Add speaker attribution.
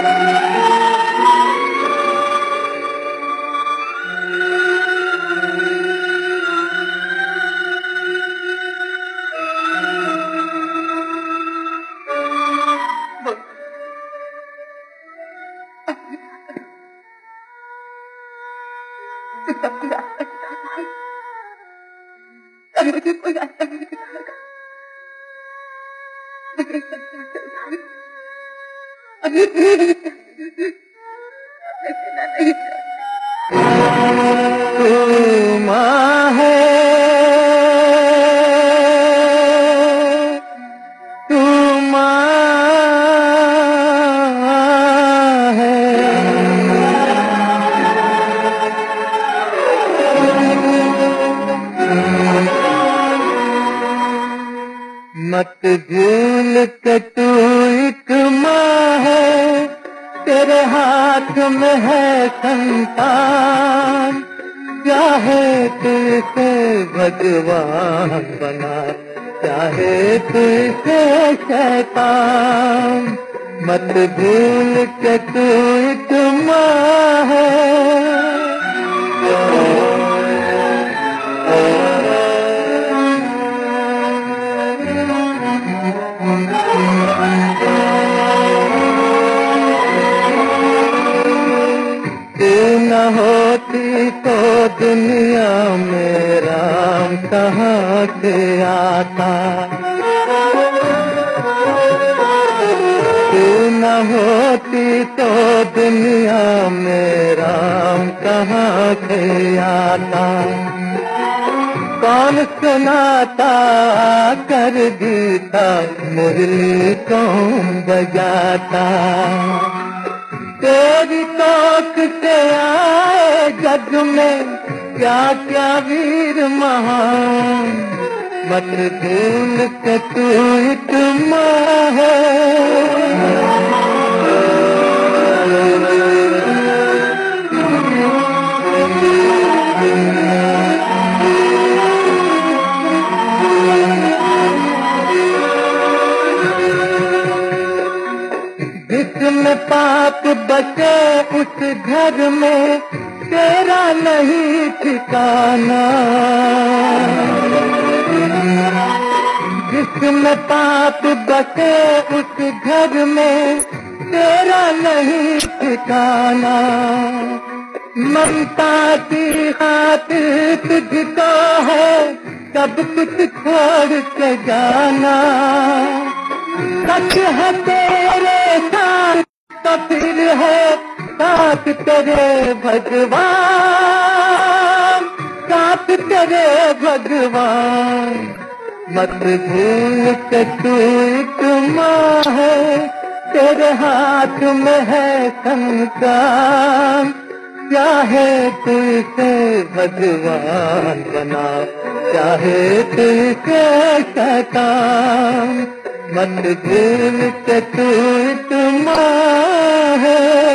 Speaker 1: मुझे कोई रास्ता नहीं दिखाएगा। मुझे अभी नहीं
Speaker 2: तू माँ है, तू माँ है, मत भूल के तू एक माँ है, तेरे हाथ में है संतान, चाहे तू इसे भगवान बना, चाहे तू इसे शैतान, मत भूल के तू एक माँ है। तू न होती तो दुनिया में राम कहाँ से आता, तू न होती तो दुनिया में राम कहाँ से आता। कौन सुनाता कर गीता, मुरली कौन बजाता, तेरी तोक से आए जग में क्या क्या वीर महान, मत भूल के तू एक माँ है। जिसमें पाप बचे उस घर में तेरा नहीं ठिकाना, जिसमें पाप बचे उस घर में तेरा नहीं ठिकाना। ममता की खातिर तुझको है सब कुछ छोड़ के जाना, सच है तेरे साथ तो फिर है साथ तेरे भगवान, साथ तेरे भगवान, मत भूल के तू एक माँ है, तेरे हाथ में है संतान, चाहे तू इसे भगवान बना, चाहे तू इसे शैतान, मत भूल के तू एक माँ है।